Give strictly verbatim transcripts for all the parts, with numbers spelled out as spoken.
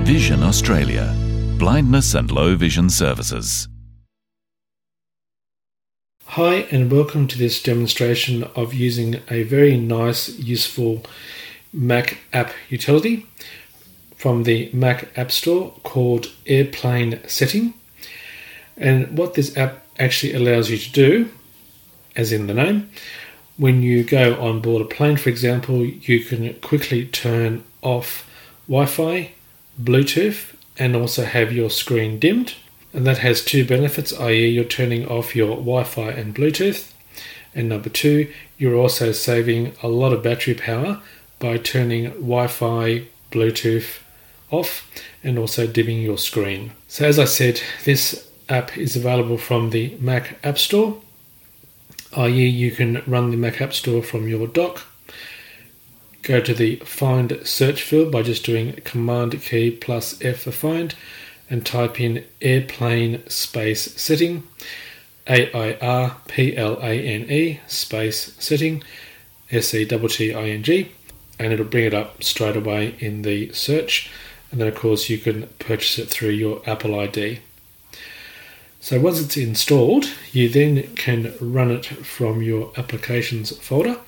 Vision Australia, blindness and low vision services. Hi and welcome to this demonstration of using a very nice, useful Mac app utility from the Mac App Store called Airplane Setting. And what this app actually allows you to do, as in the name, when you go on board a plane, for example, you can quickly turn off Wi-Fi, Bluetooth, and also have your screen dimmed. And that has two benefits, that is you're turning off your Wi-Fi and Bluetooth. And number two, you're also saving a lot of battery power by turning Wi-Fi, Bluetooth off and also dimming your screen. So as I said, this app is available from the Mac App Store, that is you can run the Mac App Store from your dock. Go to the Find search field by just doing Command key plus F for find and type in Airplane space setting, A I R P L A N E space setting, S E T T I N G, and it'll bring it up straight away in the search. And then of course you can purchase it through your Apple I D. So once it's installed, you then can run it from your applications folder.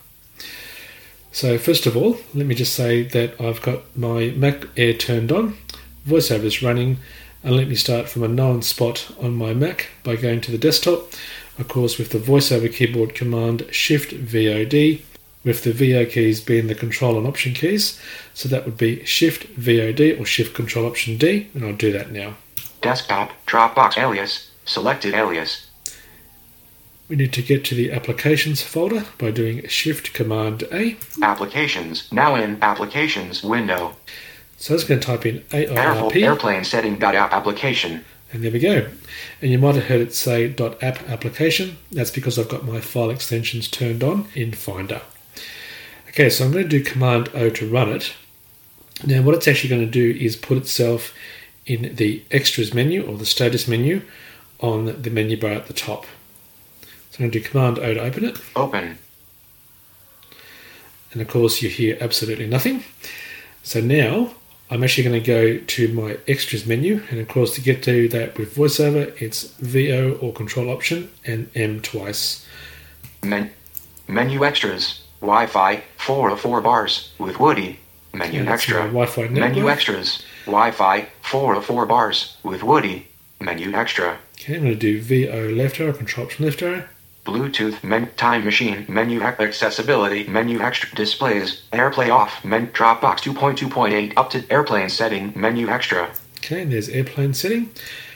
So first of all, let me just say that I've got my Mac Air turned on, VoiceOver is running, and let me start from a known spot on my Mac by going to the desktop, of course with the VoiceOver keyboard command Shift V O D, with the V O keys being the Control and Option keys. So that would be Shift V O D or Shift Control Option D, and I'll do that now. Desktop, Dropbox alias, selected alias. We need to get to the Applications folder by doing Shift Command A. Applications, now in Applications window. So I was going to type in A I R P. Airplane setting dot app application. And there we go. And you might have heard it say .app application. That's because I've got my file extensions turned on in Finder. Okay, so I'm going to do Command O to run it. Now what it's actually going to do is put itself in the Extras menu or the Status menu on the menu bar at the top. So I'm going to do Command O to open it. Open. And of course you hear absolutely nothing. So now I'm actually going to go to my Extras menu, and of course to get to that with VoiceOver it's V O or Control Option and M twice. Men- menu Extras, Wi-Fi, four of four bars with Woody. Menu Okay, Extra. Wi-Fi network. Menu Extras, Wi-Fi, four of four bars with Woody. Menu Extra. Okay, I'm going to do V O left arrow, Control Option left arrow. Bluetooth, men- Time Machine, Menu ac- Accessibility, Menu Extra, Displays, AirPlay off, men- Dropbox two point two point eight, up to Airplane Setting, Menu Extra. Okay, and there's Airplane Setting.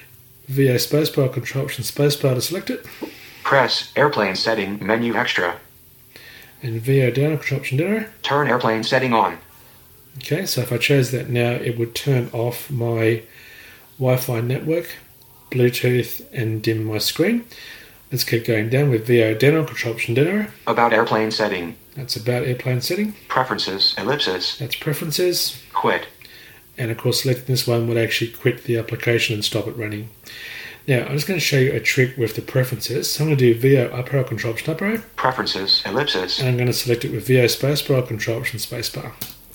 V O spacebar, Control Option spacebar to select it. Press Airplane Setting, Menu Extra. And V O down, Control Option down arrow. Turn Airplane Setting on. Okay, so if I chose that now, it would turn off my Wi-Fi network, Bluetooth, and dim my screen. Let's keep going down with V O down, Control Option down arrow. About Airplane Setting. That's about Airplane Setting. Preferences, ellipsis. That's Preferences. Quit. And of course selecting this one would actually quit the application and stop it running. Now I'm just going to show you a trick with the preferences. So I'm going to do V O up arrow, Control Option up arrow. Preferences, ellipsis. And I'm going to select it with V O spacebar, Control Option spacebar.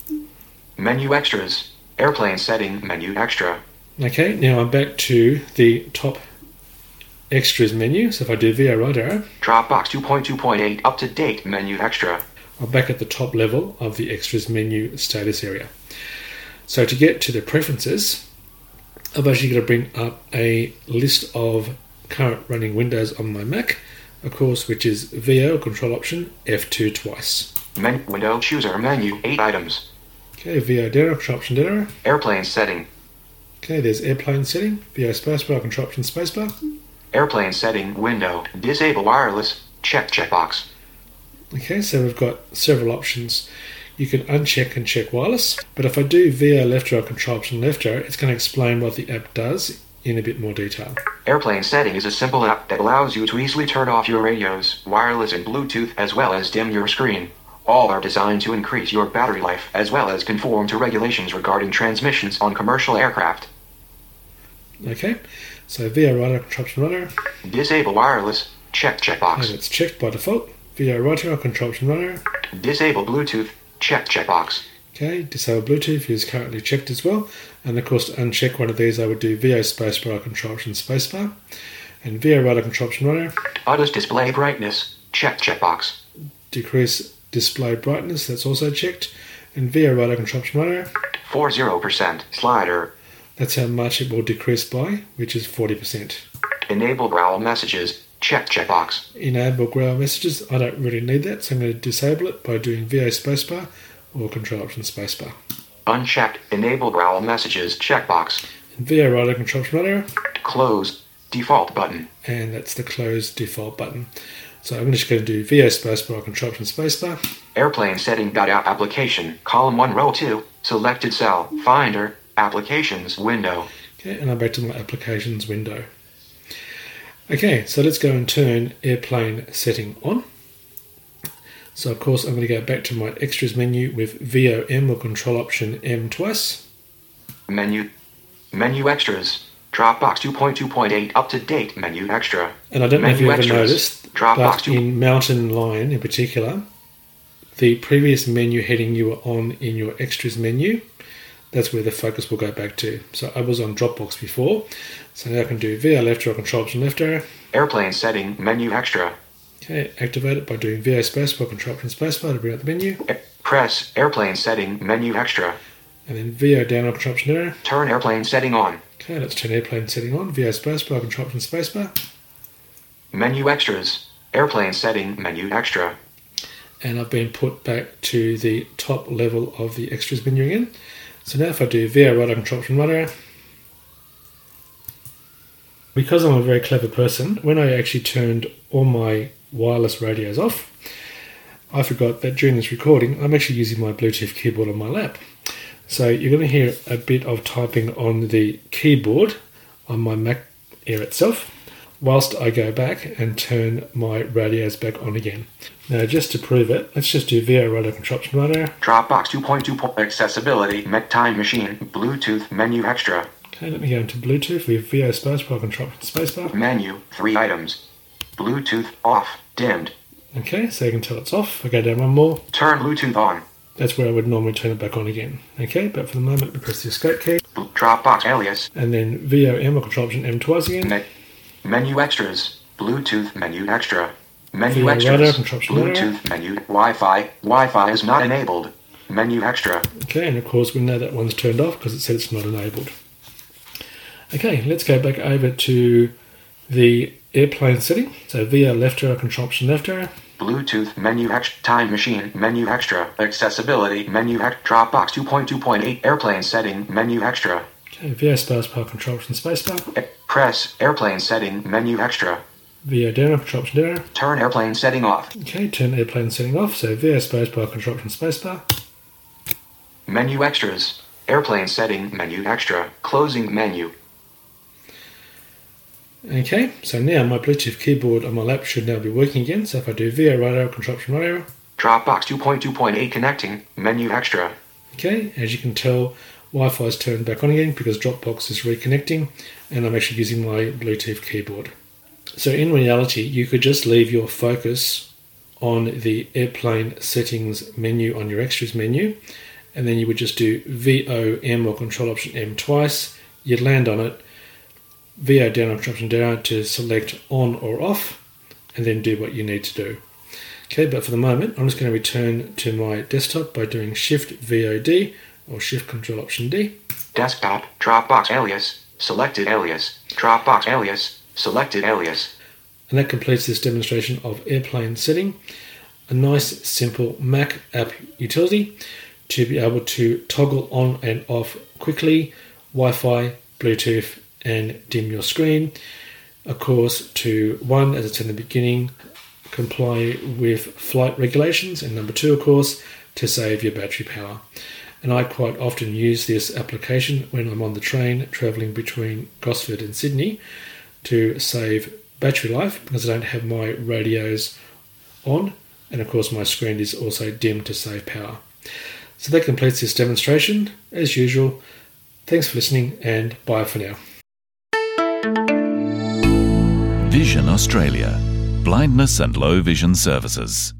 Menu Extras. Airplane Setting, Menu Extra. Okay, now I'm back to the top Extras menu. So if I do V O right arrow, Dropbox two point two point eight, up to date, Menu Extra. I'm back at the top level of the Extras menu status area. So to get to the preferences, I've actually got to bring up a list of current running windows on my Mac, of course, which is V O, Control Option, F two twice. Men- window Chooser Menu, eight items. Okay, V O down, Control Option down arrow. Airplane Setting. Okay, there's Airplane Setting, V O spacebar, Control Option spacebar. Airplane Setting window. Disable wireless. Check checkbox. Okay, so we've got several options. You can uncheck and check wireless, but if I do V O left arrow, Control Option left arrow, it's going to explain what the app does in a bit more detail. Airplane Setting is a simple app that allows you to easily turn off your radios, wireless and Bluetooth, as well as dim your screen. All are designed to increase your battery life, as well as conform to regulations regarding transmissions on commercial aircraft. Okay, so V O right arrow, Control Option right arrow. Disable wireless. Check checkbox. And it's checked by default. V O right arrow, Control Option right arrow. Disable Bluetooth. Check checkbox. Okay, disable Bluetooth is currently checked as well. And of course, to uncheck one of these, I would do V O spacebar control option spacebar. And V O radar control option radar. Auto display brightness, check checkbox. Decrease display brightness, that's also checked. And V O radar control option radar. forty percent slider. That's how much it will decrease by, which is forty percent. Enable growl messages, check checkbox. Enable growl messages, I don't really need that, so I'm going to disable it by doing V O spacebar or control option spacebar. Unchecked, enable growl messages, checkbox. And V O radar control option radar. Close, default button. And that's the close default button. So I'm just going to do V O spacebar control option spacebar. Airplane setting dot app application, column one, row two, selected cell, finder, applications window. Okay, and I'm back to my applications window. Okay, so let's go and turn airplane setting on. So of course I'm going to go back to my extras menu with V O M or control option M twice. Menu, menu extras, Dropbox two point two point eight up to date menu extra. And I don't know if you ever noticed, Dropbox but two. in Mountain Lion in particular, the previous menu heading you were on in your extras menu, that's where the focus will go back to. So I was on Dropbox before, so now I can do V O left arrow control option left arrow. Airplane setting menu extra. Okay, activate it by doing V O spacebar control option spacebar to bring up the menu. Press airplane setting menu extra. And then V O down arrow control option arrow. Turn airplane setting on. Okay, let's turn airplane setting on. V O spacebar control option spacebar. Menu extras. Airplane setting menu extra. And I've been put back to the top level of the extras menu again. So now if I do V O radar control option right arrow. Because I'm a very clever person, when I actually turned all my wireless radios off, I forgot that during this recording I'm actually using my Bluetooth keyboard on my lap. So you're going to hear a bit of typing on the keyboard on my Mac Air itself whilst I go back and turn my radios back on again. Now just to prove it, let's just do V O radar control option right arrow. Dropbox two point two accessibility, Mac time machine, Bluetooth menu extra. Okay, let me go into Bluetooth with V O spacebar control option spacebar. Menu, three items. Bluetooth off, dimmed. Okay, so you can tell it's off. I go down one more. Turn Bluetooth on. That's where I would normally turn it back on again. Okay, but for the moment we press the escape key. Dropbox alias. And then V O M or control option M twice again. Me- menu extras. Bluetooth menu extra. Menu V O extras. radar, control option radar. Bluetooth menu. Wi-Fi. Wi-Fi is not enabled. Menu extra. Okay, and of course we know that one's turned off because it said it's not enabled. Okay, let's go back over to the airplane setting. So V O left arrow, control option left arrow. Bluetooth menu extra. Time machine menu extra. Accessibility menu extra. Dropbox two point two point eight. Airplane setting menu extra. Okay, V O spacebar, control option spacebar. Press airplane setting menu extra. V O down arrow, control option down arrow. Turn airplane setting off. Okay, turn airplane setting off. So V O spacebar, control option spacebar. Menu extras. Airplane setting menu extra. Closing menu. Okay, so now my Bluetooth keyboard on my lap should now be working again. So if I do V O right arrow, control option right arrow. Dropbox two point two point eight connecting. Menu extra. Okay, as you can tell, Wi-Fi is turned back on again because Dropbox is reconnecting and I'm actually using my Bluetooth keyboard. So in reality, you could just leave your focus on the airplane settings menu on your extras menu, and then you would just do V O M or control option M twice. You'd land on it, V O down or control option down to select on or off, and then do what you need to do. Okay, but for the moment, I'm just going to return to my desktop by doing Shift V O D or Shift Control Option D. Desktop, Dropbox alias, selected alias, Dropbox alias, selected alias. And that completes this demonstration of airplane setting, a nice simple Mac app utility to be able to toggle on and off quickly, Wi-Fi, Bluetooth, and dim your screen. Of course, to one, as I said in the beginning, comply with flight regulations, and number two, of course, to save your battery power. And I quite often use this application when I'm on the train travelling between Gosford and Sydney to save battery life because I don't have my radios on, and of course my screen is also dim to save power. So that completes this demonstration. As usual, thanks for listening and bye for now. Vision Australia. Blindness and low vision services.